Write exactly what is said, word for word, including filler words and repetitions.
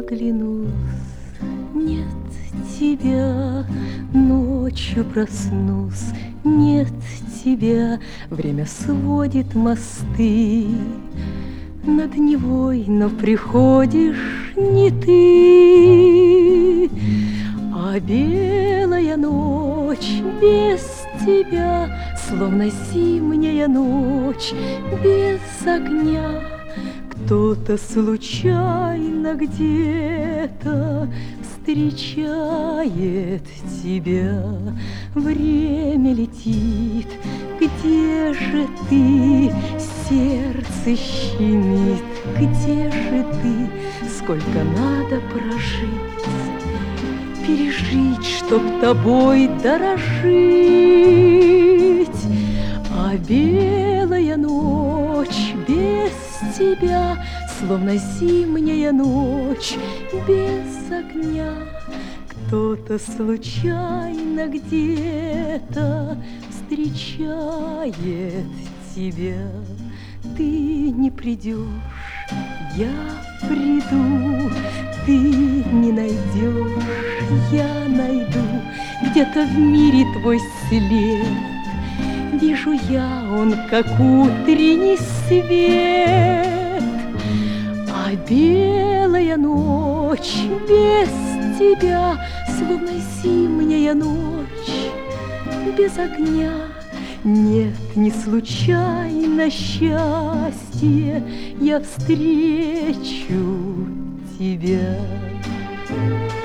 оглянусь, нет тебя. Ночью проснусь, нет тебя. Время сводит мосты над Невой, но приходишь не ты. А белая ночь без тебя, словно зимняя ночь без огня. Кто-то случайно где-то встречает тебя. Время летит, где же ты? Сердце щемит, где же ты? Сколько надо прожить, пережить, чтоб тобой дорожить. А белая ночь без тебя, словно зимняя ночь без огня. Кто-то случайно где-то встречает тебя. Ты не придешь, я приду. Ты не найдешь, я найду. Где-то в мире твой след. Вижу я он, как утренний свет. А белая ночь без тебя, словно зимняя ночь без огня. Нет, не случайно счастье, я встречу тебя.